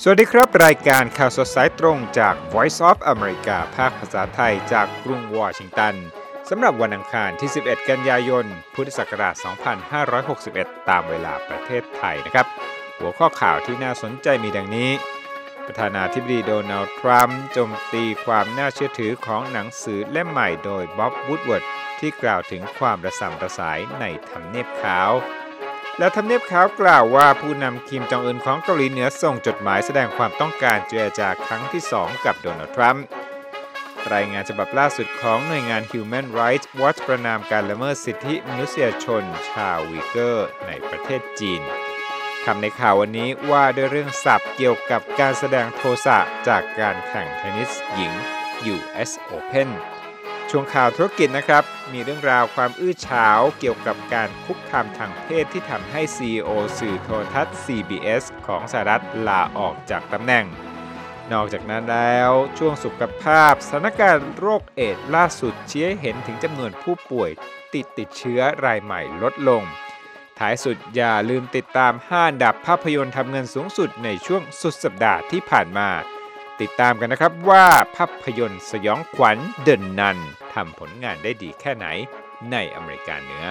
สวัสดีครับรายการข่าวสดสายตรงจาก Voice of America ภาคภาษาไทยจากกรุงวอชิงตันสำหรับวันอังคารที่11กันยายนพุทธศักราช2561ตามเวลาประเทศไทยนะครับหัวข้อข่าวที่น่าสนใจมีดังนี้ประธานาธิบดีโดนัลด์ทรัมป์โจมตีความน่าเชื่อถือของหนังสือเล่มใหม่โดยบ๊อบวูดเวิร์ดที่กล่าวถึงความระส่ำระสายในทำเนียบขาวและทำเนียบขาวกล่าวว่าผู้นำคิมจองอึนของเกาหลีเหนือส่งจดหมายแสดงความต้องการเจรจาครั้งที่2กับโดนัลด์ทรัมป์รายงานฉบับล่าสุดของหน่วยงาน Human Rights Watch ประณามการละเมิดสิทธิมนุษยชนชาวอุยเกอร์ในประเทศจีนคำในข่าววันนี้ว่าด้วยเรื่องศัพท์เกี่ยวกับการแสดงโทสะจากการแข่งเทนนิสหญิง US Openช่วงข่าวธุรกิจนะครับมีเรื่องราวความอื้อฉาวเกี่ยวกับการคุกคามทางเพศที่ทำให้ CEO สื่อโทรทัศน์ CBS ของสหรัฐลาออกจากตำแหน่งนอกจากนั้นแล้วช่วงสุขภาพสถานการณ์โรคเอดส์ล่าสุดชี้ให้เห็นถึงจำนวนผู้ป่วยติดเชื้อรายใหม่ลดลงท้ายสุดอย่าลืมติดตาม5อันดับภาพยนตร์ทำเงินสูงสุดในช่วงสุดสัปดาห์ที่ผ่านมาติดตามกันนะครับว่าภาพยนตร์สยองขวัญเดินนันทำผลงานได้ดีแค่ไหนในอเมริกาเหนือ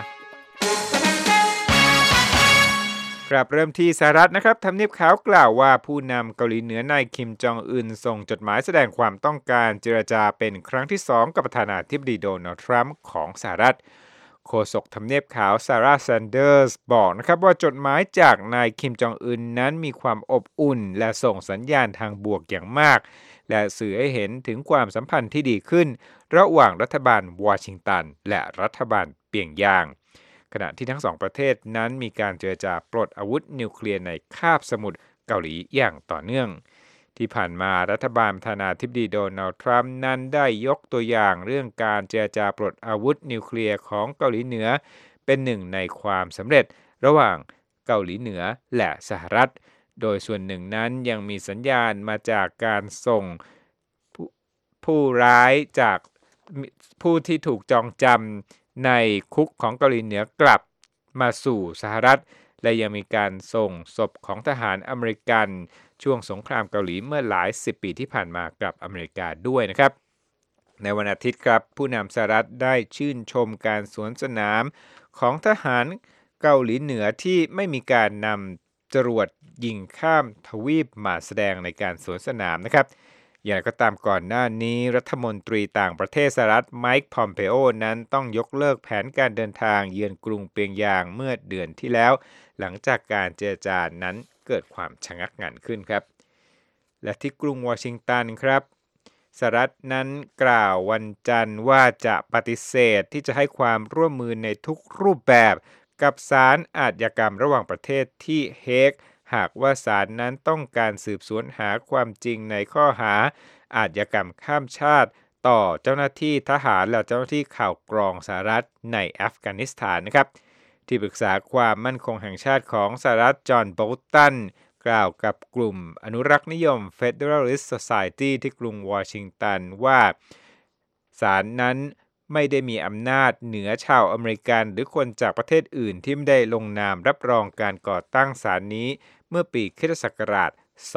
ครับเริ่มที่สหรัฐนะครับทำเนียบขาวกล่าวว่าผู้นำเกาหลีเหนือนายคิมจองอึนส่งจดหมายแสดงความต้องการเจรจาเป็นครั้งที่2กับประธานาธิบดีโดนัลด์ทรัมป์ของสหรัฐโฆษกทำเนียบขาวซาร่าแซนเดอร์สบอกนะครับว่าจดหมายจากนายคิมจองอึนนั้นมีความอบอุ่นและส่งสัญญาณทางบวกอย่างมากและสื่อให้เห็นถึงความสัมพันธ์ที่ดีขึ้นระหว่างรัฐบาลวอชิงตันและรัฐบาลเปียงยางขณะที่ทั้งสองประเทศนั้นมีการเจรจาปลดอาวุธนิวเคลียร์ในคาบสมุทรเกาหลีอย่างต่อเนื่องที่ผ่านมารัฐบาลประธานาธิบดีโดนัลด์ทรัมป์นั้นได้ยกตัวอย่างเรื่องการเจรจาปลดอาวุธนิวเคลียร์ของเกาหลีเหนือเป็นหนึ่งในความสำเร็จระหว่างเกาหลีเหนือและสหรัฐโดยส่วนหนึ่งนั้นยังมีสัญญาณมาจากการส่งผู้ร้ายจากผู้ที่ถูกจองจำในคุกของเกาหลีเหนือกลับมาสู่สหรัฐและยังมีการส่งศพของทหารอเมริกันช่วงสงครามเกาหลีเมื่อหลาย10 ปีที่ผ่านมากลับอเมริกาด้วยนะครับในวันอาทิตย์ครับผู้นำสหรัฐได้ชื่นชมการสวนสนามของทหารเกาหลีเหนือที่ไม่มีการนำจรวดยิงข้ามทวีปมาแสดงในการสวนสนามนะครับอย่างไรก็ตามก่อนหน้านี้รัฐมนตรีต่างประเทศสหรัฐไมค์พอมเปโอนั้นต้องยกเลิกแผนการเดินทางเยือนกรุงเปียงยางเมื่อเดือนที่แล้วหลังจากการเจรจานั้นเกิดความชะงักงันขึ้นครับและที่กรุงวอชิงตันครับสหรัฐนั้นกล่าววันจันทร์ว่าจะปฏิเสธที่จะให้ความร่วมมือในทุกรูปแบบกับศาลอาชญากรรมระหว่างประเทศที่เฮกหากว่าศาลนั้นต้องการสืบสวนหาความจริงในข้อหาอาชญากรรมข้ามชาติต่อเจ้าหน้าที่ทหารและเจ้าหน้าที่ข่าวกรองสหรัฐในอัฟกานิสถานนะครับที่ปรึกษาความมั่นคงแห่งชาติของสหรัฐจอห์นโบลตันกล่าวกับกลุ่มอนุรักษ์นิยม Federalist Society ที่กรุงวอชิงตันว่าศาลนั้นไม่ได้มีอำนาจเหนือชาวอเมริกันหรือคนจากประเทศอื่นที่ไม่ได้ลงนามรับรองการก่อตั้งศาลนี้เมื่อปีคริสตศักราช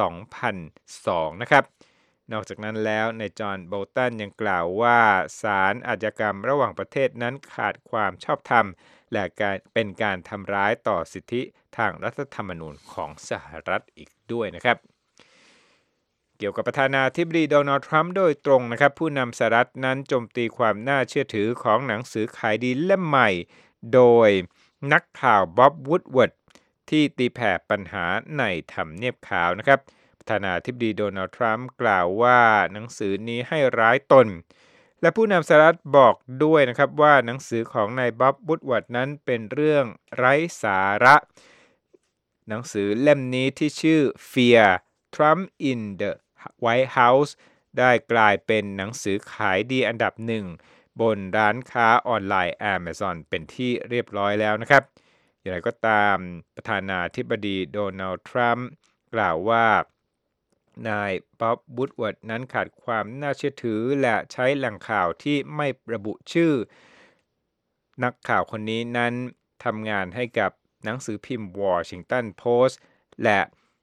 2002 นะครับนอกจากนั้นแล้วนายจอห์นโบลตันยังกล่าวว่าศาลอาชญากรรมระหว่างประเทศนั้นขาดความชอบธรรมและเป็นการทำร้ายต่อสิทธิทางรัฐธรรมนูญของสหรัฐอีกด้วยนะครับเกี่ยวกับประธานาธิบดีโดนัลด์ทรัมป์โดยตรงนะครับผู้นำสหรัฐนั้นโจมตีความน่าเชื่อถือของหนังสือขายดีเล่มใหม่โดยนักข่าวบ๊อบวูดเวิร์ดที่ตีแผ่ปัญหาในทำเนียบขาวนะครับประธานาธิบดีโดนัลด์ทรัมป์กล่าวว่าหนังสือนี้ให้ร้ายตนและผู้นำสหรัฐบอกด้วยนะครับว่าหนังสือของนายบ๊อบวูดเวิร์ดนั้นเป็นเรื่องไร้สาระหนังสือเล่มนี้ที่ชื่อ Fear Trump in the White House ได้กลายเป็นหนังสือขายดีอันดับหนึ่งบนร้านค้าออนไลน์ Amazon เป็นที่เรียบร้อยแล้วนะครับอย่างไรก็ตามประธานาธิบดีโดนัลด์ทรัมป์กล่าวว่านายบ๊อบวูดเวิร์ดนั้นขาดความน่าเชื่อถือและใช้แหล่งข่าวที่ไม่ระบุชื่อนักข่าวคนนี้นั้นทำงานให้กับหนังสือพิมพ์วอชิงตันโพสต์และเ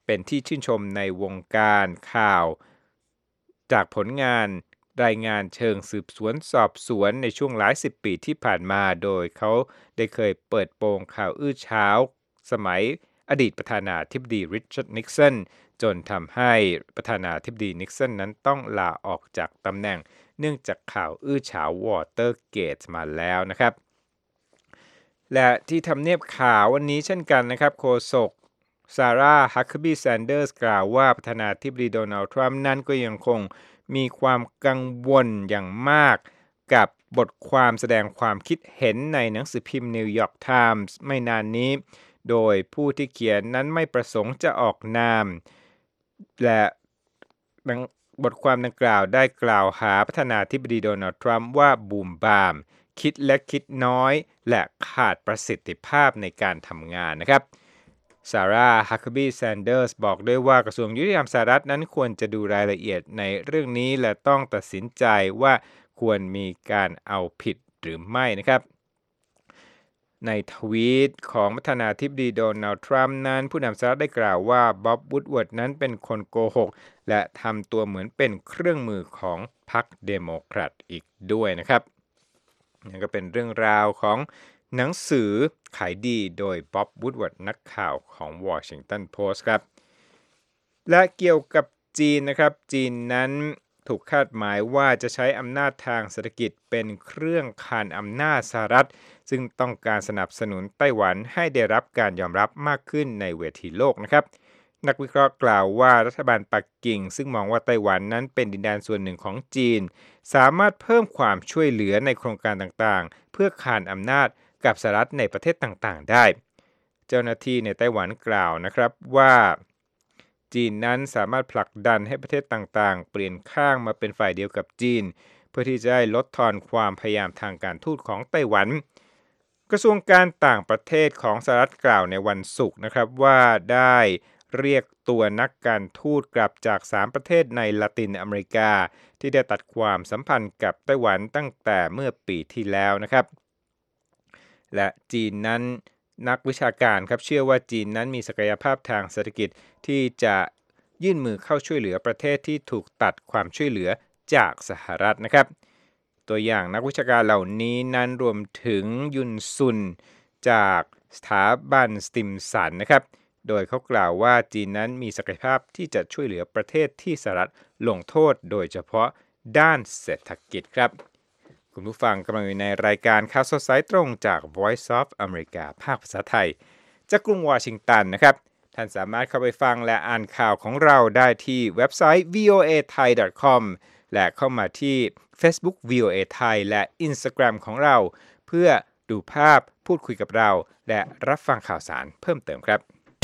เป็นที่ชื่นชมในวงการข่าวจากผลงานรายงานเชิงสืบสวนสอบสวนในช่วงหลาย10 ปีที่ผ่านมาโดยเขาได้เคยเปิดโปงข่าวอื้อฉาวสมัยอดีตประธานาธิบดีริชาร์ดนิกสันจนทำให้ประธานาธิบดีนิกสันนั้นต้องลาออกจากตำแหน่งเนื่องจากข่าวอื้อฉาววอเตอร์เกตมาแล้วนะครับและที่ทำเนียบขาววันนี้เช่นกันนะครับโฆษกซาร่าฮักเคอร์บีแซนเดอร์สกล่าวว่าประธานาธิบดีโดนัลด์ทรัมป์นั้นก็ยังคงมีความกังวลอย่างมากกับบทความแสดงความคิดเห็นในหนังสือพิมพ์นิวยอร์กไทมส์ไม่นานนี้โดยผู้ที่เขียนนั้นไม่ประสงค์จะออกนามและบทความดังกล่าวได้กล่าวหาประธานาธิบดีโดนัลด์ทรัมป์ว่าบูมบามคิดและคิดน้อยและขาดประสิทธิภาพในการทำงานนะครับซาร่าฮักเคอร์บีแซนเดอร์สบอกด้วยว่ากระทรวงยุติธรรมสหรัฐนั้นควรจะดูรายละเอียดในเรื่องนี้และต้องตัดสินใจว่าควรมีการเอาผิดหรือไม่นะครับในทวีตของประธานาธิบดีโดนัลด์ทรัมป์นั้นผู้นำสหรัฐได้กล่าวว่าบ๊อบวูดวอร์ดนั้นเป็นคนโกหกและทำตัวเหมือนเป็นเครื่องมือของพรรคเดโมแครตอีกด้วยนะครับนั่นก็เป็นเรื่องราวของหนังสือขายดีโดยบ๊อบวูดวอร์ดนักข่าวของวอชิงตันโพสต์ครับและเกี่ยวกับจีนนะครับจีนนั้นถูกคาดหมายว่าจะใช้อำนาจทางเศรษฐกิจเป็นเครื่องคานอำนาจสหรัฐซึ่งต้องการสนับสนุนไต้หวันให้ได้รับการยอมรับมากขึ้นในเวทีโลกนะครับนักวิเคราะห์กล่าวว่ารัฐบาลปักกิ่งซึ่งมองว่าไต้หวันนั้นเป็นดินแดนส่วนหนึ่งของจีนสามารถเพิ่มความช่วยเหลือในโครงการต่างๆเพื่อคานอำนาจกับสหรัฐในประเทศต่างๆได้เจ้าหน้าที่ในไต้หวันกล่าวนะครับว่าจีนนั้นสามารถผลักดันให้ประเทศต่างๆเปลี่ยนข้างมาเป็นฝ่ายเดียวกับจีนเพื่อที่จะได้ลดทอนความพยายามทางการทูตของไต้หวันกระทรวงการต่างประเทศของสหรัฐกล่าวในวันศุกร์นะครับว่าได้เรียกตัวนักการทูตกลับจาก3ประเทศในละตินอเมริกาที่ได้ตัดความสัมพันธ์กับไต้หวันตั้งแต่เมื่อปีที่แล้วนะครับและจีนนั้นนักวิชาการครับเชื่อว่าจีนนั้นมีศักยภาพทางเศรษฐกิจที่จะยื่นมือเข้าช่วยเหลือประเทศที่ถูกตัดความช่วยเหลือจากสหรัฐนะครับตัวอย่างนักวิชาการเหล่านี้นั้นรวมถึงยุนซุนจากสถาบันสติมสันนะครับโดยเขากล่าวว่าจีนนั้นมีศักยภาพที่จะช่วยเหลือประเทศที่สหรัฐลงโทษโดยเฉพาะด้านเศรษฐกิจครับคุณผู้ฟังกำลังอยู่ในรายการข่าวสดสายตรงจาก Voice of America ภาคภาษาไทยจากกรุงวอชิงตันนะครับท่านสามารถเข้าไปฟังและอ่านข่าวของเราได้ที่เว็บไซต์ voathai.com และเข้ามาที่ Facebook VOA Thai และ Instagram ของเราเพื่อดูภาพพูดคุยกับเราและรับฟังข่าวสารเพิ่มเติมครับ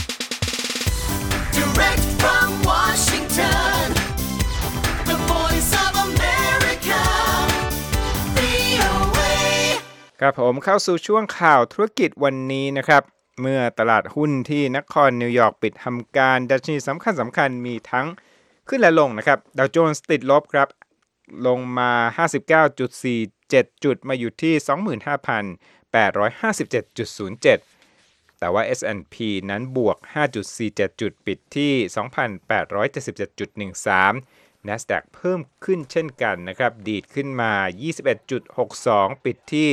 Direct from Washington, the voice of America, VOA. ครับผมเข้าสู่ช่วงข่าวธุรกิจวันนี้นะครับเมื่อตลาดหุ้นที่นครนิวยอร์กปิดทำการดัชนีสำคัญมีทั้งขึ้นและลงนะครับดาวโจนส์ติดลบครับลงมา 59.47 จุดมาอยู่ที่ 25,857.07 แต่ว่า S&P นั้นบวก 5.47 จุดปิดที่ 2,877.13 NASDAQ เพิ่มขึ้นเช่นกันนะครับดีดขึ้นมา 21.62 ปิดที่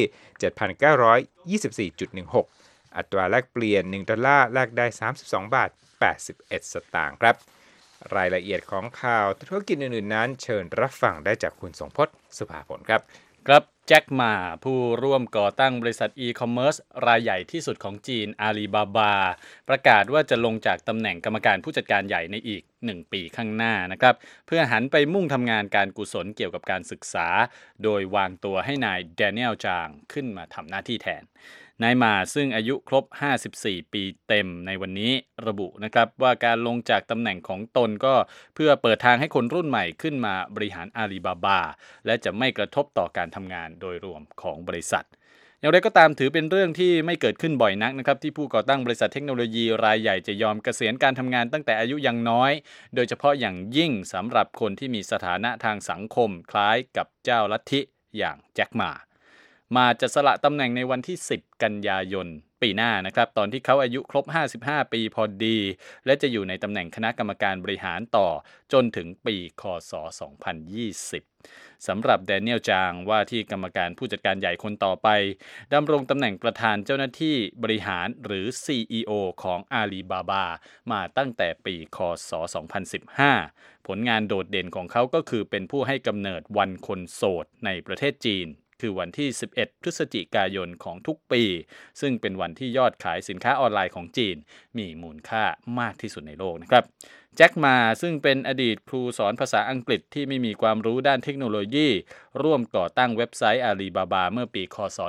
7,924.16 อัตราแลกเปลี่ยน1ดอลลาร์แลกได้32 บาท 81 สตางค์ครับรายละเอียดของข่าวธุรกิจอื่นๆนั้นเชิญรับฟังได้จากคุณสงพจน์สุภาผลครับครับแจ็คหม่าผู้ร่วมก่อตั้งบริษัทอีคอมเมิร์ซรายใหญ่ที่สุดของจีนอาลีบาบาประกาศว่าจะลงจากตำแหน่งกรรมการผู้จัดการใหญ่ในอีก1ปีข้างหน้านะครับเพื่อหันไปมุ่งทำงานการกุศลเกี่ยวกับการศึกษาโดยวางตัวให้นายแดเนียลจางขึ้นมาทำหน้าที่แทนนายหม่าซึ่งอายุครบ54ปีเต็มในวันนี้ระบุนะครับว่าการลงจากตำแหน่งของตนก็เพื่อเปิดทางให้คนรุ่นใหม่ขึ้นมาบริหารอาลีบาบาและจะไม่กระทบต่อการทำงานโดยรวมของบริษัทอย่างไรก็ตามถือเป็นเรื่องที่ไม่เกิดขึ้นบ่อยนักนะครับที่ผู้ก่อตั้งบริษัทเทคโนโลยีรายใหญ่จะยอมเกษียณการทำงานตั้งแต่อายุยังน้อยโดยเฉพาะอย่างยิ่งสำหรับคนที่มีสถานะทางสังคมคล้ายกับเจ้าลัทธิอย่างแจ็คหม่าจะสละตำแหน่งในวันที่10 กันยายนปีหน้านะครับตอนที่เขาอายุครบ55 ปีพอดีและจะอยู่ในตำแหน่งคณะกรรมการบริหารต่อจนถึงปีคศ2020สำหรับแดเนียลจางว่าที่กรรมการผู้จัดการใหญ่คนต่อไปดำรงตำแหน่งประธานเจ้าหน้าที่บริหารหรือ CEO ของอาลีบาบามาตั้งแต่ปีคศ2015ผลงานโดดเด่นของเขาก็คือเป็นผู้ให้กำเนิดวันคนโสดในประเทศจีนคือวันที่11พฤศจิกายนของทุกปีซึ่งเป็นวันที่ยอดขายสินค้าออนไลน์ของจีนมีมูลค่ามากที่สุดในโลกนะครับแจ็คมาซึ่งเป็นอดีตครูสอนภาษาอังกฤษที่ไม่มีความรู้ด้านเทคโนโลยีร่วมก่อตั้งเว็บไซต์อาลีบาบาเมื่อปีคศ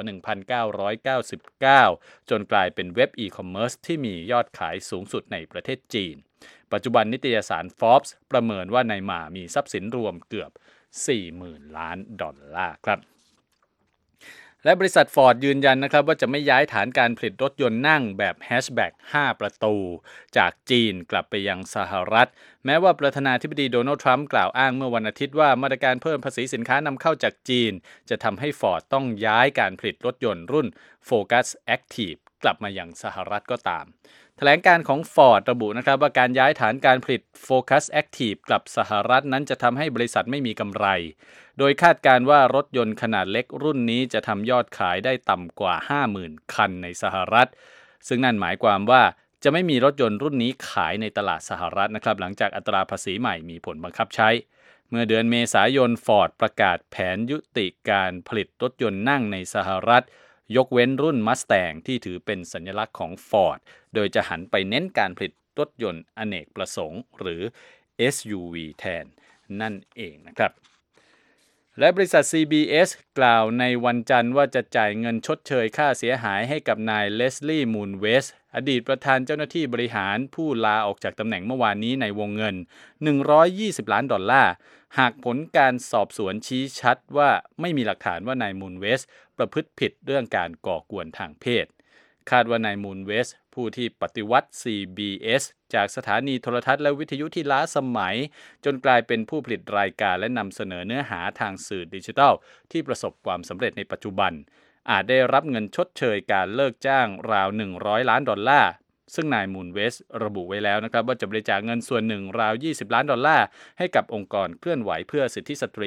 1999จนกลายเป็นเว็บอีคอมเมิร์ซที่มียอดขายสูงสุดในประเทศจีนปัจจุบันนิตยสาร Forbes ประเมินว่านายหม่ามีทรัพย์สินรวมเกือบ 40,000 ล้านดอลลาร์ครับและบริษัท Ford ยืนยันนะครับว่าจะไม่ย้ายฐานการผลิตรถยนต์นั่งแบบแฮชแบ็ก5 ประตูจากจีนกลับไปยังสหรัฐแม้ว่าประธานาธิบดีโดนัลด์ทรัมป์กล่าวอ้างเมื่อวันอาทิตย์ว่ามาตรการเพิ่มภาษีสินค้านำเข้าจากจีนจะทำให้ Ford ต้องย้ายการผลิตรถยนต์รุ่น Focus Active กลับมายังสหรัฐก็ตามแถลงการของ Ford ระบุนะครับว่าการย้ายฐานการผลิต Focus Active กลับสหรัฐนั้นจะทำให้บริษัทไม่มีกำไรโดยคาดการณ์ว่ารถยนต์ขนาดเล็กรุ่นนี้จะทำยอดขายได้ต่ำกว่า 50,000 คันในสหรัฐซึ่งนั่นหมายความว่าจะไม่มีรถยนต์รุ่นนี้ขายในตลาดสหรัฐนะครับหลังจากอัตราภาษีใหม่มีผลบังคับใช้เมื่อเดือนเมษายน Ford ประกาศแผนยุติการผลิตรถยนต์นั่งในสหรัฐยกเว้นรุ่น Mustang ที่ถือเป็นสัญลักษณ์ของ Ford โดยจะหันไปเน้นการผลิตรถยนต์อเนกประสงค์หรือ SUV แทนนั่นเองนะครับและบริษัท CBS กล่าวในวันจันทร์ว่าจะจ่ายเงินชดเชยค่าเสียหายให้กับนายเลสลี่มูนเวสอดีตประธานเจ้าหน้าที่บริหารผู้ลาออกจากตำแหน่งเมื่อวานนี้ในวงเงิน120 ล้านดอลลาร์หากผลการสอบสวนชี้ชัดว่าไม่มีหลักฐานว่านายมูนเวสประพฤติผิดเรื่องการก่อกวนทางเพศคาดว่านายมูนเวสผู้ที่ปฏิวัติ CBS จากสถานีโทรทัศน์และวิทยุที่ล้าสมัยจนกลายเป็นผู้ผลิตรายการและนำเสนอเนื้อหาทางสื่อดิจิทัลที่ประสบความสำเร็จในปัจจุบันอาจได้รับเงินชดเชยการเลิกจ้างราว100 ล้านดอลลาร์ซึ่งนายมูนเวสระบุไว้แล้วนะครับว่าจะบริจาคเงินส่วนหนึ่งราว20 ล้านดอลลาร์ให้กับองค์กรเคลื่อนไหวเพื่อสิทธิสตรี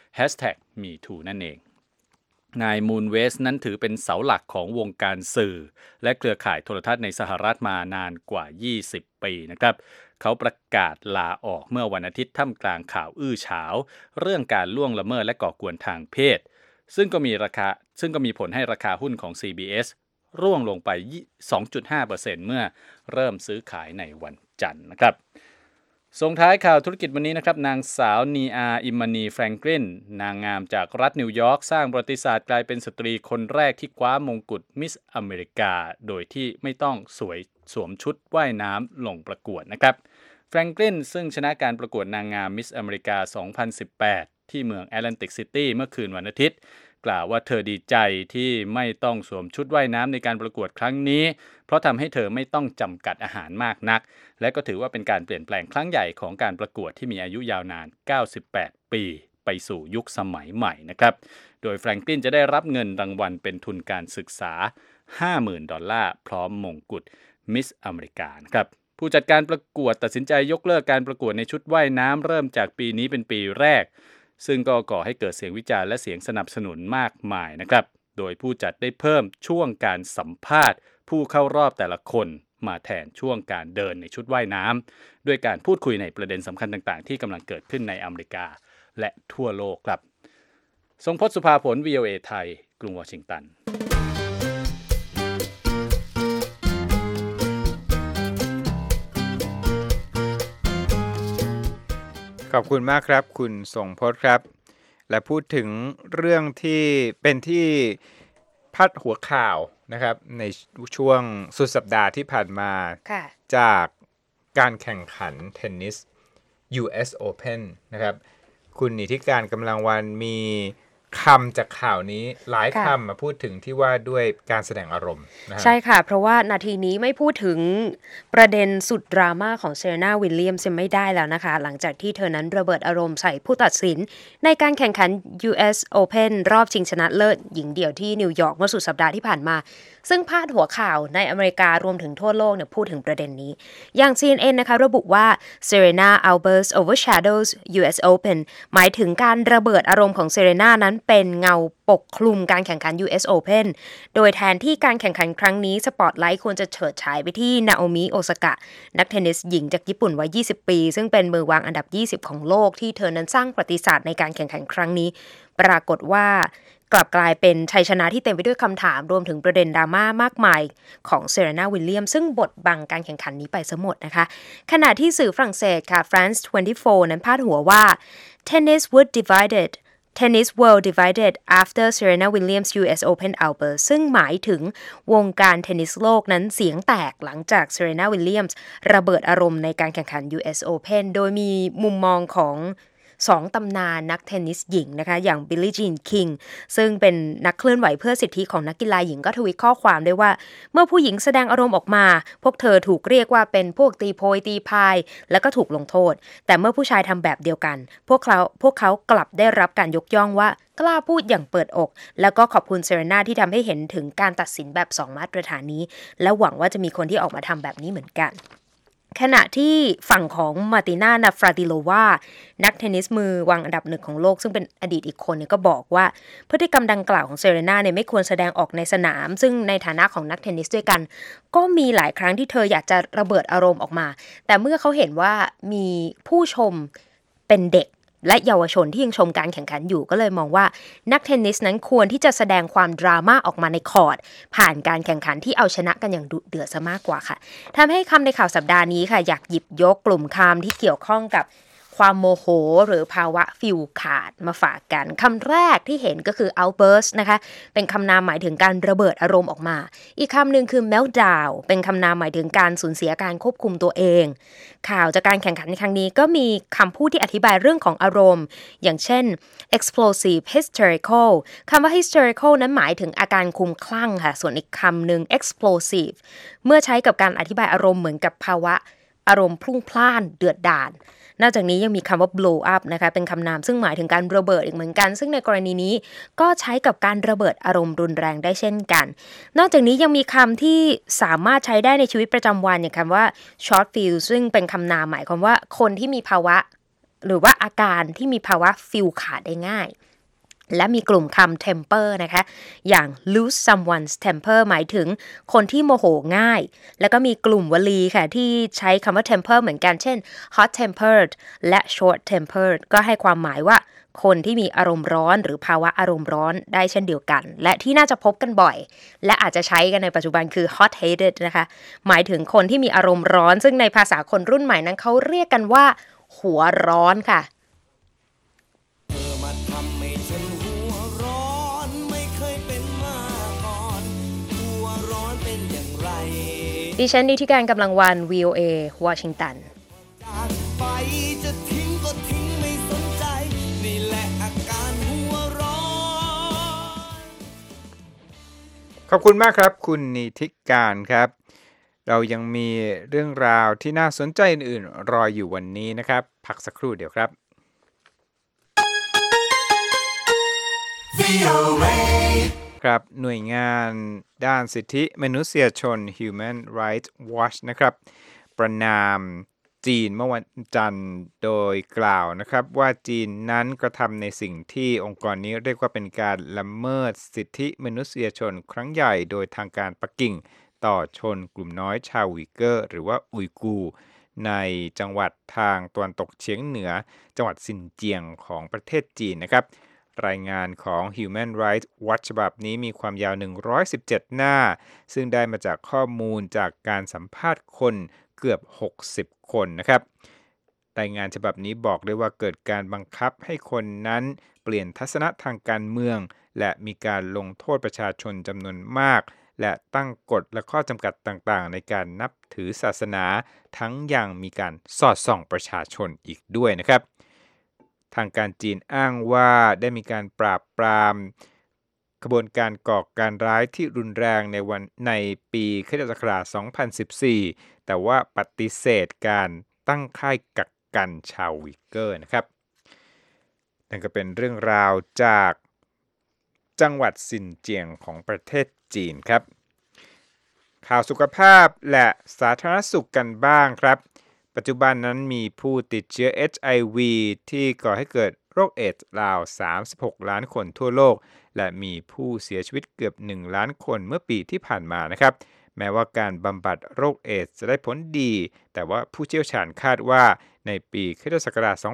#MeToo นั่นเองนายมูนเวสนั้นถือเป็นเสาหลักของวงการสื่อและเครือข่ายโทรทัศน์ในสหรัฐมานานกว่า 20 ปีนะครับเขาประกาศลาออกเมื่อวันอาทิตย์ท่ามกลางข่าวอื้อฉาวเรื่องการล่วงละเมิดและก่อกวนทางเพศซึ่งก็มีผลให้ราคาหุ้นของ CBS ร่วงลงไป 2.5% เมื่อเริ่มซื้อขายในวันจันทร์นะครับส่งท้ายข่าวธุรกิจวันนี้นะครับนางสาวนีอาอิมมานีแฟรงกลินนางงามจากรัฐนิวยอร์กสร้างประวัติศาสตร์กลายเป็นสตรีคนแรกที่คว้ามงกุฎมิสอเมริกาโดยที่ไม่ต้องสวมชุดว่ายน้ำลงประกวดนะครับแฟรงกลินซึ่งชนะการประกวดนางงามมิสอเมริกา 2018 ที่เมืองแอตแลนติกซิตี้เมื่อคืนวันอาทิตย์กล่าวว่าเธอดีใจที่ไม่ต้องสวมชุดว่ายน้ำในการประกวดครั้งนี้เพราะทำให้เธอไม่ต้องจำกัดอาหารมากนักและก็ถือว่าเป็นการเปลี่ยนแปลงครั้งใหญ่ของการประกวดที่มีอายุยาวนาน98 ปีไปสู่ยุคสมัยใหม่นะครับโดยแฟรงกลินจะได้รับเงินรางวัลเป็นทุนการศึกษา $50,000 ดอลลาร์พร้อมมงกุฎมิสอเมริกานะครับผู้จัดการประกวดตัดสินใจยกเลิกการประกวดในชุดว่ายน้ำเริ่มจากปีนี้เป็นปีแรกซึ่งก็ก่อให้เกิดเสียงวิจารณ์และเสียงสนับสนุนมากมายนะครับโดยผู้จัดได้เพิ่มช่วงการสัมภาษณ์ผู้เข้ารอบแต่ละคนมาแทนช่วงการเดินในชุดว่ายน้ำด้วยการพูดคุยในประเด็นสำคัญต่างๆที่กำลังเกิดขึ้นในอเมริกาและทั่วโลกครับทรงพจน์สุภาผล VOA ไทยกรุงวอชิงตันขอบคุณมากครับคุณทรงพจน์ครับและพูดถึงเรื่องที่เป็นที่พัดหัวข่าวนะครับในช่วงสุดสัปดาห์ที่ผ่านมาจากการแข่งขันเทนนิส US Open นะครับคุณนิติการกำลังวันมีคำจากข่าวนี้หลายคำมาพูดถึงที่ว่าด้วยการแสดงอารมณ์นะฮะใช่ค่ะเพราะว่านาทีนี้ไม่พูดถึงประเด็นสุดดราม่าของเซเรนาวิลเลียมส์ไม่ได้แล้วนะคะหลังจากที่เธอนั้นระเบิดอารมณ์ใส่ผู้ตัดสินในการแข่งขัน US Open รอบชิงชนะเลิศหญิงเดี่ยวที่นิวยอร์กเมื่อสุดสัปดาห์ที่ผ่านมาซึ่งพาดหัวข่าวในอเมริการวมถึงทั่วโลกเนี่ยพูดถึงประเด็นนี้อย่าง CNN นะคะระบุว่า Serena outburst overshadows US Open หมายถึงการระเบิดอารมณ์ของเซเรนานั้นเป็นเงาปกคลุมการแข่งขัน US Open โดยแทนที่การแข่งขันครั้งนี้สปอตไลท์ควรจะเฉิดฉายไปที่นาโอมิโอซากะนักเทนนิสหญิงจากญี่ปุ่นวัย20 ปีซึ่งเป็นมือวางอันดับ20ของโลกที่เธอนั้นสร้างประวัติศาสตร์ในการแข่งขันครั้งนี้ปรากฏว่ากลับกลายเป็นชัยชนะที่เต็มไปด้วยคำถามรวมถึงประเด็นดราม่ามากมายของเซเรนาวิลเลียมซึ่งบดบังการแข่งขันนี้ไปซะหมดนะคะขณะที่สื่อฝรั่งเศสค่ะ France 24 นั้นพาดหัวว่า Tennis world divided after Serena Williams US Open outburst ซึ่งหมายถึงวงการเทนนิสโลกนั้นเสียงแตกหลังจาก Serena Williams ระเบิดอารมณ์ในการแข่งขัน US Open โดยมีมุมมองของ2 ตำนานนักเทนนิสหญิงนะคะอย่าง Billie Jean King ซึ่งเป็นนักเคลื่อนไหวเพื่อสิทธิของนักกีฬาหญิงก็ทวีตข้อความด้วยว่าเมื่อผู้หญิงแสดงอารมณ์ออกมาพวกเธอถูกเรียกว่าเป็นพวกตีโพยตีพายแล้วก็ถูกลงโทษแต่เมื่อผู้ชายทำแบบเดียวกันพวกเขากลับได้รับการยกย่องว่ากล้าพูดอย่างเปิดอกแล้วก็ขอบคุณเซเรนาที่ทำให้เห็นถึงการตัดสินแบบ2 มาตรฐานนี้และหวังว่าจะมีคนที่ออกมาทำแบบนี้เหมือนกันขณะที่ฝั่งของมาร์ตินา นาฟราติโลวานักเทนนิสมือวางอันดับ1ของโลกซึ่งเป็นอดีตอีกคนเนี่ยก็บอกว่าพฤติกรรมดังกล่าวของเซเรนาเนี่ยไม่ควรแสดงออกในสนามซึ่งในฐานะของนักเทนนิสด้วยกันก็มีหลายครั้งที่เธออยากจะระเบิดอารมณ์ออกมาแต่เมื่อเขาเห็นว่ามีผู้ชมเป็นเด็กและเยาวชนที่ยังชมการแข่งขันอยู่ก็เลยมองว่านักเทนนิสนั้นควรที่จะแสดงความดราม่าออกมาในคอร์ตผ่านการแข่งขันที่เอาชนะกันอย่างดุเดือดซะมากกว่าค่ะทำให้คำในข่าวสัปดาห์นี้ค่ะอยากหยิบยกกลุ่มคำที่เกี่ยวข้องกับความโมโหหรือภาวะฟิลขาดมาฝากกันคำแรกที่เห็นก็คือ outburst นะคะเป็นคำนามหมายถึงการระเบิดอารมณ์ออกมาอีกคำหนึ่งคือ meltdown เป็นคำนามหมายถึงการสูญเสียการควบคุมตัวเองข่าวจากการแข่งขันในครั้งนี้ก็มีคำพูดที่อธิบายเรื่องของอารมณ์อย่างเช่น explosive hysterical คำว่า hysterical นั้นหมายถึงอาการคลุ้มคลั่งค่ะส่วนอีกคำหนึ่ง explosive เมื่อใช้กับการอธิบายอารมณ์เหมือนกับภาวะอารมณ์พลุ่งพล่านเดือดดาลนอกจากนี้ยังมีคำว่า blow up นะคะเป็นคำนามซึ่งหมายถึงการระเบิดอีกเหมือนกันซึ่งในกรณีนี้ก็ใช้กับการระเบิดอารมณ์รุนแรงได้เช่นกันนอกจากนี้ยังมีคำที่สามารถใช้ได้ในชีวิตประจำวันอย่างคำว่า short fuse ซึ่งเป็นคำนามหมายความว่าคนที่มีภาวะหรือว่าอาการที่มีภาวะฟิลขาดได้ง่ายและมีกลุ่มคำ temper นะคะอย่าง lose someone's temper หมายถึงคนที่โมโหง่ายแล้วก็มีกลุ่มวลีค่ะที่ใช้คำว่า temper เหมือนกันเช่น hot tempered และ short tempered ก็ให้ความหมายว่าคนที่มีอารมณ์ร้อนหรือภาวะอารมณ์ร้อนได้เช่นเดียวกันและที่น่าจะพบกันบ่อยและอาจจะใช้กันในปัจจุบันคือ hot headed นะคะหมายถึงคนที่มีอารมณ์ร้อนซึ่งในภาษาคนรุ่นใหม่นั้นเขาเรียกกันว่าหัวร้อนค่ะดิฉันนิติการกำลังวัน VOA วอชิงตันขอบคุณมากครับคุณนิติการครับเรายังมีเรื่องราวที่น่าสนใจอื่นๆรออยู่วันนี้นะครับพักสักครู่เดียวครับ ครับหน่วยงานด้านสิทธิมนุษยชน Human Rights Watch นะครับประณามจีนเมื่อวันจันทร์โดยกล่าวนะครับว่าจีนนั้นกระทำในสิ่งที่องค์กรนี้เรียกว่าเป็นการละเมิดสิทธิมนุษยชนครั้งใหญ่โดยทางการปักกิ่งต่อชนกลุ่มน้อยชาวอุยเกอร์หรือว่าอุยกูร์ในจังหวัดทางตะวันตกเฉียงเหนือจังหวัดซินเจียงของประเทศจีนนะครับรายงานของ Human Rights Watch ฉบับนี้มีความยาว117หน้าซึ่งได้มาจากข้อมูลจากการสัมภาษณ์คนเกือบ60คนนะครับรายงานฉบับนี้บอกได้ว่าเกิดการบังคับให้คนนั้นเปลี่ยนทัศนะทางการเมืองและมีการลงโทษประชาชนจำนวนมากและตั้งกฎและข้อจำกัดต่างๆในการนับถือศาสนาทั้งยังมีการสอดส่องประชาชนอีกด้วยนะครับทางการจีนอ้างว่าได้มีการปราบปรามขบวนการก่อการร้ายที่รุนแรงในปีค.ศ. 2014 แต่ว่าปฏิเสธการตั้งค่ายกักกันชาวอุยเกอร์นะครับนั่นก็เป็นเรื่องราวจากจังหวัดซินเจียงของประเทศจีนครับข่าวสุขภาพและสาธารณสุขกันบ้างครับปัจจุบันนั้นมีผู้ติดเชื้อ HIV ที่ก่อให้เกิดโรคเอดส์ราว 36 ล้านคนทั่วโลกและมีผู้เสียชีวิตเกือบ 1 ล้านคนเมื่อปีที่ผ่านมานะครับแม้ว่าการบำบัดโรคเอดส์จะได้ผลดีแต่ว่าผู้เชี่ยวชาญคาดว่าในปีค.ศ.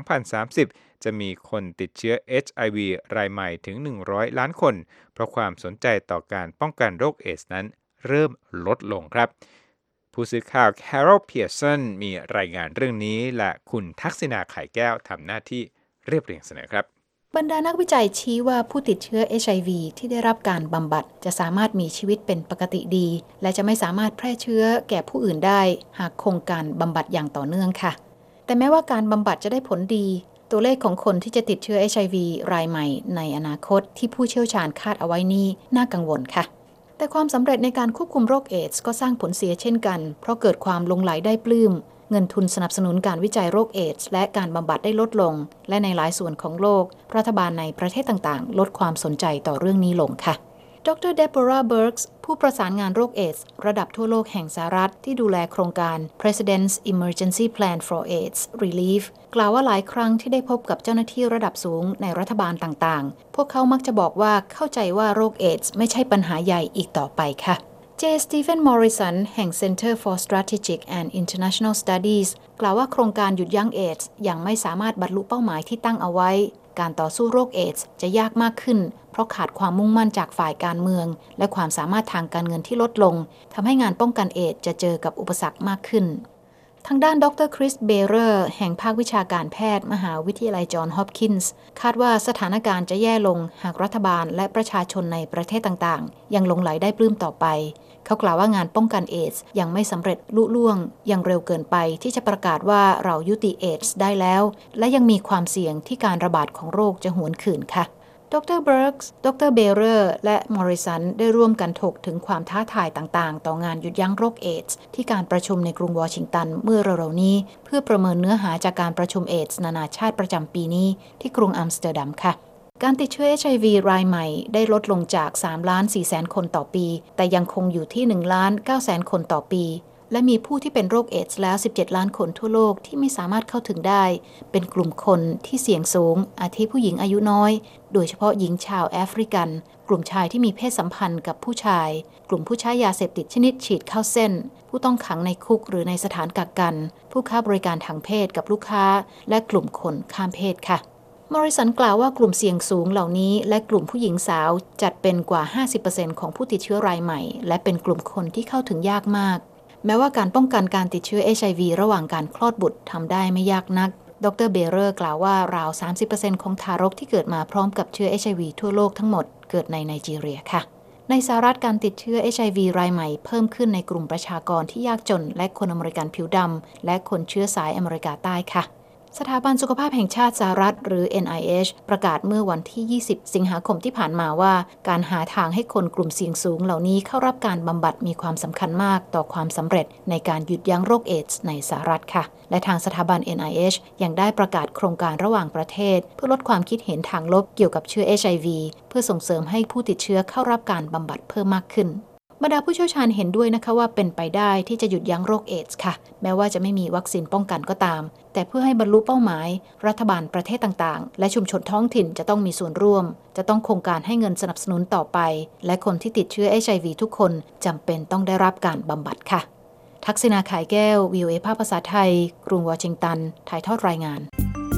2030 จะมีคนติดเชื้อ HIV รายใหม่ถึง 100 ล้านคนเพราะความสนใจต่อการป้องกันโรคเอดส์นั้นเริ่มลดลงครับผู้สื่อข่าว Carol Pearson มีรายงานเรื่องนี้และคุณทักษิณาไข่แก้วทำหน้าที่เรียบเรียงเสนอครับบรรดานักวิจัยชี้ว่าผู้ติดเชื้อ HIV ที่ได้รับการบำบัดจะสามารถมีชีวิตเป็นปกติดีและจะไม่สามารถแพร่เชื้อแก่ผู้อื่นได้หากคงการบำบัดอย่างต่อเนื่องค่ะแต่แม้ว่าการบำบัดจะได้ผลดีตัวเลขของคนที่จะติดเชื้อ HIV รายใหม่ในอนาคตที่ผู้เชี่ยวชาญคาดเอาไว้นี้น่ากังวลค่ะแต่ความสำเร็จในการควบคุมโรคเอดส์ก็สร้างผลเสียเช่นกันเพราะเกิดความหลงไหลได้ปลื้มเงินทุนสนับสนุนการวิจัยโรคเอดส์และการบำบัดได้ลดลงและในหลายส่วนของโลกรัฐบาลในประเทศต่างๆลดความสนใจต่อเรื่องนี้ลงค่ะดร. Deborah Birx ผู้ประสานงานโรคเอดส์ระดับทั่วโลกแห่งสหรัฐที่ดูแลโครงการ President's Emergency Plan for AIDS Relief กล่าวว่าหลายครั้งที่ได้พบกับเจ้าหน้าที่ระดับสูงในรัฐบาลต่างๆพวกเขามักจะบอกว่าเข้าใจว่าโรคเอดส์ไม่ใช่ปัญหาใหญ่อีกต่อไปค่ะJ. Stephen Morrison แห่ง Center for Strategic and International Studies กล่าวว่าโครงการหยุดยั้งเอดส์ยังไม่สามารถบรรลุเป้าหมายที่ตั้งเอาไว้การต่อสู้โรคเอดส์จะยากมากขึ้นเพราะขาดความมุ่งมั่นจากฝ่ายการเมืองและความสามารถทางการเงินที่ลดลงทำให้งานป้องกันเอดส์จะเจอกับอุปสรรคมากขึ้นทางด้านดร. คริส เบเรอร์แห่งภาควิชาการแพทย์มหาวิทยาลัยจอห์นฮอปกินส์คาดว่าสถานการณ์จะแย่ลงหากรัฐบาลและประชาชนในประเทศต่างๆยังหลงไหลได้ปลื้มต่อไปเขากล่าวว่างานป้องกันเอดส์ยังไม่สำเร็จลุล่วงยังเร็วเกินไปที่จะประกาศว่าเรายุติเอดส์ได้แล้วและยังมีความเสี่ยงที่การระบาดของโรคจะหวนคืนค่ะดร. เบิร์กส์ ดร. เบเรอร์และมอริสันได้ร่วมกันถกถึงความท้าทายต่างๆต่องานหยุดยั้งโรคเอดส์ที่การประชุมในกรุงวอชิงตันเมื่อเร็วๆนี้เพื่อประเมินเนื้อหาจากการประชุมเอดส์นานาชาติประจำปีนี้ที่กรุงอัมสเตอร์ดัมค่ะการติดเชื้อ HIV รายใหม่ได้ลดลงจาก 3,400,000 คนต่อปีแต่ยังคงอยู่ที่ 1,900,000 คนต่อปีและมีผู้ที่เป็นโรคเอดส์แล้ว 17 ล้านคนทั่วโลกที่ไม่สามารถเข้าถึงได้เป็นกลุ่มคนที่เสี่ยงสูงอาทิผู้หญิงอายุน้อยโดยเฉพาะหญิงชาวแอฟริกันกลุ่มชายที่มีเพศสัมพันธ์กับผู้ชายกลุ่มผู้ใช้ยาเสพติดชนิดฉีดเข้าเส้นผู้ต้องขังในคุกหรือในสถานกักกันผู้ค้าบริการทางเพศกับลูกค้าและกลุ่มคนข้ามเพศค่ะมอริสันกล่าวว่ากลุ่มเสี่ยงสูงเหล่านี้และกลุ่มผู้หญิงสาวจัดเป็นกว่า 50% ของผู้ติดเชื้อรายใหม่และเป็นกลุ่มคนที่เข้าถึงยากมากแม้ว่าการป้องกันการติดเชื้อ HIV ระหว่างการคลอดบุตรทำได้ไม่ยากนักดร. เบเรอร์กล่าวว่าราว 30% ของทารกที่เกิดมาพร้อมกับเชื้อ HIV ทั่วโลกทั้งหมดเกิดในไนจีเรียค่ะในสหรัฐการติดเชื้อ HIV รายใหม่เพิ่มขึ้นในกลุ่มประชากรที่ยากจนและคนอเมริกันผิวดำและคนเชื้อสายอเมริกาใต้ค่ะสถาบันสุขภาพแห่งชาติสหรัฐหรือ NIH ประกาศเมื่อวันที่ 20 สิงหาคมที่ผ่านมาว่าการหาทางให้คนกลุ่มเสี่ยงสูงเหล่านี้เข้ารับการบำบัดมีความสำคัญมากต่อความสำเร็จในการหยุดยั้งโรคเอดส์ในสหรัฐค่ะและทางสถาบัน NIH ยังได้ประกาศโครงการระหว่างประเทศเพื่อลดความคิดเห็นทางลบเกี่ยวกับเชื้อ HIV เพื่อส่งเสริมให้ผู้ติดเชื้อเข้ารับการบำบัดเพิ่มมากขึ้นบรรดาผู้เชี่ยวชาญเห็นด้วยนะคะว่าเป็นไปได้ที่จะหยุดยั้งโรคเอดส์ค่ะแม้ว่าจะไม่มีวัคซีนป้องกันก็ตามแต่เพื่อให้บรรลุเป้าหมายรัฐบาลประเทศต่างๆและชุมชนท้องถิ่นจะต้องมีส่วนร่วมจะต้องโครงการให้เงินสนับสนุนต่อไปและคนที่ติดเชื้อ HIV ทุกคนจำเป็นต้องได้รับการบำบัดค่ะทักษิณา ขายแก้ว VOA ภาคภาษาไทยกรุงวอชิงตันถ่ายทอดรายงาน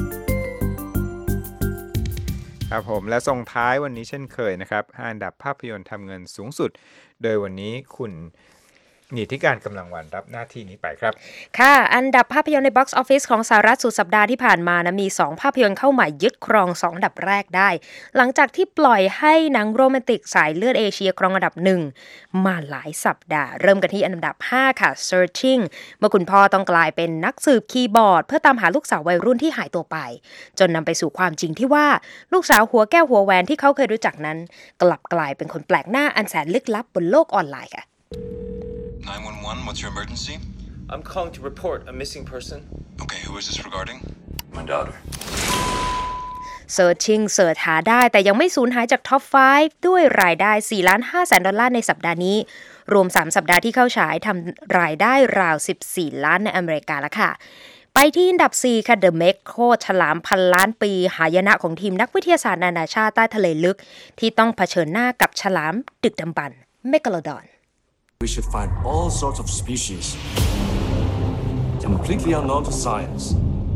ครับผมและส่งท้ายวันนี้เช่นเคยนะครับ5 อันดับภาพยนตร์ทำเงินสูงสุดโดยวันนี้คุณนี่ที่การกำลังวันรับหน้าที่นี้ไปครับค่ะอันดับภาพยนตร์ใน Box Office ของสหรัฐสุดสัปดาห์ที่ผ่านมานะมี2ภาพยนตร์เข้ามายึดครอง2อันดับแรกได้หลังจากที่ปล่อยให้หนังโรแมนติกสายเลือดเอเชียครองอันดับ1มาหลายสัปดาห์เริ่มกันที่อันดับ5ค่ะ Searching เมื่อคุณพ่อต้องกลายเป็นนักสืบคีย์บอร์ดเพื่อตามหาลูกสาววัยรุ่นที่หายตัวไปจนนำไปสู่ความจริงที่ว่าลูกสาวหัวแก้วหัวแหวนที่เขาเคยรู้จักนั้นกลับกลายเป็นคนแปลกหน้าอันแสนลึกลับบนโลกออนไลน์ค่ะ 911, what's your emergency? I'm calling to report a missing person. Okay, who is this regarding? My daughter. Searching เสิร์ชหาได้แต่ยังไม่สูญหายจากท็อป 5 ด้วยรายได้ $4.5 ล้านในสัปดาห์นี้รวม3สัปดาห์ที่เข้าฉายทำรายได้ราว14ล้านในอเมริกาแล้วค่ะไปที่อันดับ4ค่ะ The Meg โคตรฉลามพันล้านปีหายนะของทีมนักวิทยาศาสตร์นานาชาติใต้ทะเลลึกที่ต้องเผชิญหน้ากับฉลามดึกดำบรรพ์ Megalodon We should find all sorts of species completely unknown to science.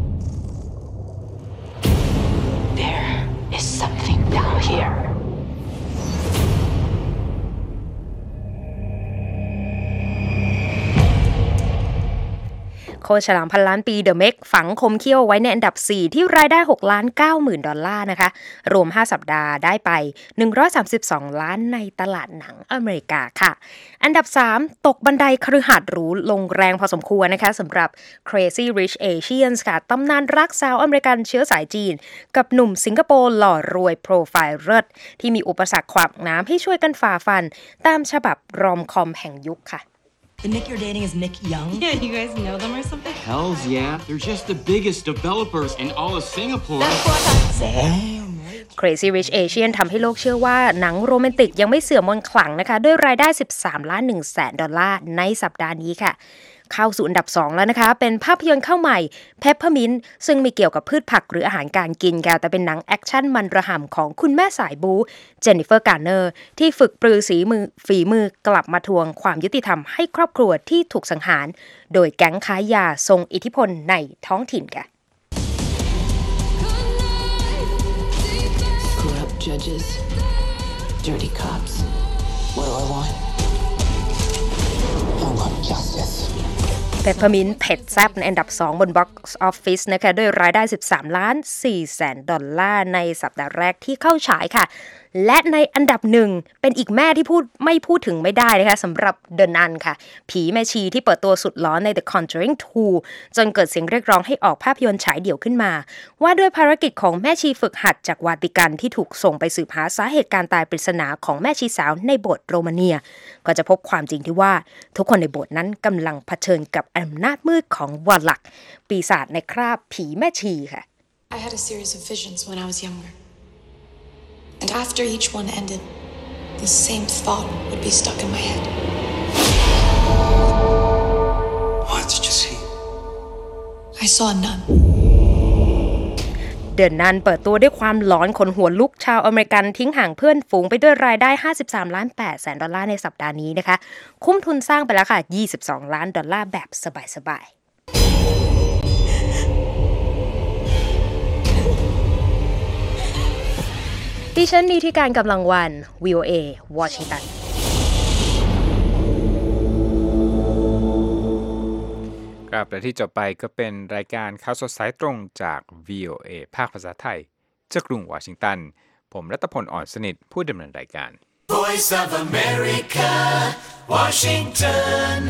There is something down here. โคฉลามพันล้านปี The Meg ฝังคมเขี้ยวไว้ในอันดับ4ที่รายได้$6,90,000นะคะรวม5สัปดาห์ได้ไป132ล้านในตลาดหนังอเมริกาค่ะอันดับ3ตกบันไดคฤหาสน์หรูลงแรงพอสมควรนะคะสำหรับ Crazy Rich Asians ค่ะตำนานรักสาวอเมริกันเชื้อสายจีนกับหนุ่มสิงคโปร์หล่อรวยโปรไฟล์เลิศที่มีอุปสรรคขวางน้ำให้ช่วยกันฝ่าฟันตามฉบับรอมคอมแห่งยุคค่ะ The Nick you're dating is Nick Young? Yeah, you guys know them or something? Hells yeah. They're just the biggest developers in all of Singapore. Crazy Rich Asian ทำให้โลกเชื่อว่าหนังโรแมนติกยังไม่เสื่อมมนต์ขลังนะคะด้วยรายได้$13.1 ในสัปดาห์นี้ค่ะเข้าสู่อันดับ2แล้วนะคะเป็นภาพยนตร์เข้าใหม่ Peppermint ซึ่งมีเกี่ยวกับพืชผักหรืออาหารการกินค่ะแต่เป็นหนังแอคชั่นมันระห่ำของคุณแม่สายบู๊ Jennifer Garner ที่ฝึกปรือฝีมือกลับมาทวงความยุติธรรมให้ครอบครัวที่ถูกสังหารโดยแก๊งค้ายาทรงอิทธิพลในท้องถิ่นค่ะ Corrupt judges, dirty cops. What do I want? I want justice. Peppermint เผ็ดแซ่บในอันดับ2บน Box Office นะคะด้วยรายได้$13.4 ล้านในสัปดาห์แรกที่เข้าฉายค่ะและในอันดับ1เป็นอีกแม่ที่ไม่พูดถึงไม่ได้นะคะสำหรับ The Nun ค่ะผีแม่ชีที่เปิดตัวสุดล้อใน The Conjuring 2 จนเกิดเสียงเรียกร้องให้ออกภาพยนตร์ฉายเดี่ยวขึ้นมาว่าด้วยภารกิจของแม่ชีฝึกหัดจากวาติกันที่ถูกส่งไปสืบหาสาเหตุการตายปริศนาของแม่ชีสาวในโบสถ์โรมาเนียก็จะพบความจริงที่ว่าทุกคนในโบสถ์นั้นกำลังเผชิญกับอำนาจมืดของวาลักปีศาจในคราบผีแม่ชีค่ะ I had a series of visions when I was younger.And after each one ended, the same thought would be stuck in my head. What did you see? I saw a nun. The Nun เปิดตัวด้วยความหลอนขนหัวลุกชาวอเมริกันทิ้งห่างเพื่อนฝูงไปด้วยรายได้$53.8 ในสัปดาห์นี้นะคะคุ้มทุนสร้างไปแล้วค่ะ$22 ล้านแบบสบายๆดิฉันนีที่การกำลังวัน VOA วอชิงตันครับและที่จบไปก็เป็นรายการข่าวสดสายตรงจาก VOA ภาคภาษาไทยจากกรุงวอชิงตันผมรัตพล อ่อนสนิทผู้ดำเนินรายการ Voice of America Washington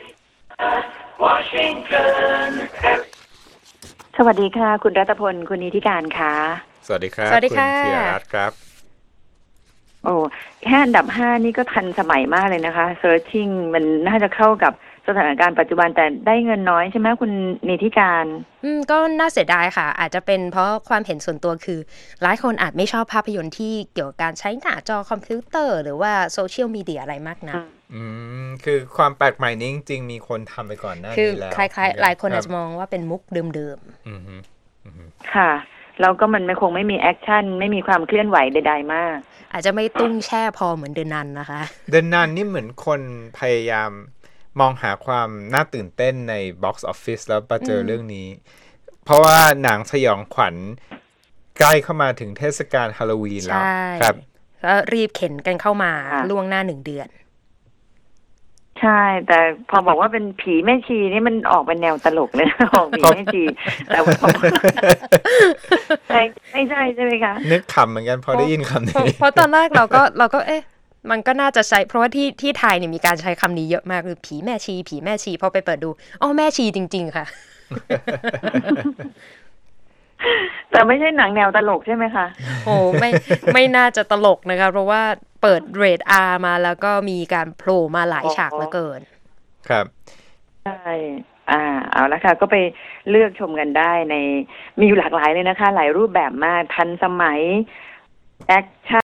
Washington สวัสดีค่ะคุณรัตพลคุณนีที่การค่ะสวัสดีครับสวัสดีค่ะคุณธีรรัตน์ครับโอ้แค่อันดับ5นี่ก็ทันสมัยมากเลยนะคะ Searching มันน่าจะเข้ากับสถานการณ์ปัจจุบันแต่ได้เงินน้อยใช่ไหมคุณนีที่การก็น่าเสียดายค่ะอาจจะเป็นเพราะความเห็นส่วนตัวคือหลายคนอาจไม่ชอบภาพยนตร์ที่เกี่ยวกับการใช้หน้าจอคอมพิวเตอร์หรือว่าโซเชียลมีเดียอะไรมากนะคือความแปลกใหม่นี้จริงๆมีคนทำไปก่อนหน้านี้แล้วคือคล้ายๆหลายคนอาจจะมองว่าเป็นมุกเดิมๆค่ะแล้วก็มันคงไม่มีแอคชั่นไม่มีความเคลื่อนไหวใดๆมากอาจจะไม่ตุ้งแช่พอเหมือนเดนันนะคะเดนันนี่เหมือนคนพยายามมองหาความน่าตื่นเต้นใน Box Office แล้วมาเจอเรื่องนี้เพราะว่าหนังสยองขวัญใกล้เข้ามาถึงเทศกาลฮาโลวีนแล้วครับก็รีบเข็นกันเข้ามาล่วงหน้า1 เดือนใช่แต่พอบอกว่าเป็นผีแม่ชีนี่มันออกเป็นแนวตลกเลยออกผีแม่ชีแต่ว่าไม่ใช่ใช่ไหมคะนึกขำเหมือนกันพอได้ยินคำนี้เพราะตอนแรกเราก็เอ๊ะมันก็น่าจะใช้เพราะว่าที่ไทยเนี่ยมีการใช้คำนี้เยอะมากคือผีแม่ชีพอไปเปิดดูอ๋อแม่ชีจริงๆค่ะแต่ไม่ใช่หนังแนวตลกใช่ไหมคะโอ้ไม่น่าจะตลกนะคะเพราะว่าเปิดเรท R มาแล้วก็มีการโผล่มาหลายฉากเหลือเกินครับใช่เอาละค่ะก็ไปเลือกชมกันได้ในมีอยู่หลากหลายเลยนะคะหลายรูปแบบมากทันสมัยแอคชั่น